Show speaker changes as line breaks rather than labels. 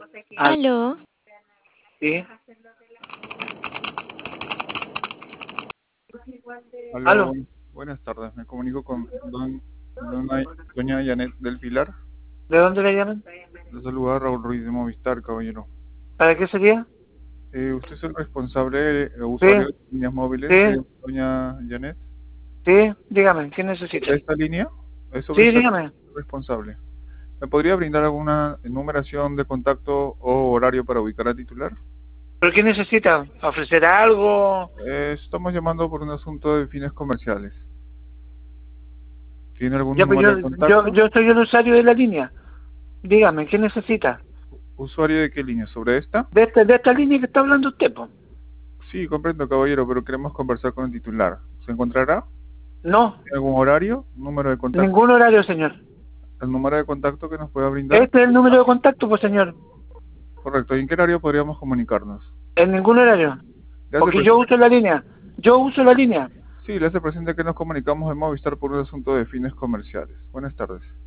Aló,
Sí.
Aló,
Aló.
buenas tardes. Me comunico con doña Janet del Pilar.
¿De dónde le llaman?
Le saluda Raúl Ruiz de Movistar, caballero.
¿Para qué sería?
¿Usted es el responsable
Sí,
usuario de líneas móviles
sí,
de doña Janet?
sí. Dígame, ¿qué
¿Sobre
necesita?
esta línea? ¿Es sobre
Sí,
esta
dígame.
responsable? ¿Me podría brindar alguna numeración de contacto o horario para ubicar al titular?
¿Pero qué necesita? ¿Ofrecer algo?
Estamos llamando por un asunto de fines comerciales. ¿Tiene algún
Ya, pues
número de contacto?
yo soy el usuario de la línea. Dígame, ¿qué necesita?
¿Usuario de qué línea? ¿Sobre esta?
De esta línea que está hablando usted, po.
Sí, comprendo, caballero, pero queremos conversar con el titular. ¿Se encontrará?
No,
¿Tiene algún horario? ¿Número de contacto?
ningún horario, señor.
¿El número de contacto que nos pueda brindar?
Este es el número de contacto, pues, señor.
Correcto. ¿Y en qué horario podríamos comunicarnos?
En ningún horario.
Le hace
Porque yo
presente,
uso la línea. Yo uso la línea.
sí, le hace presente que nos comunicamos en Movistar por un asunto de fines comerciales. Buenas tardes.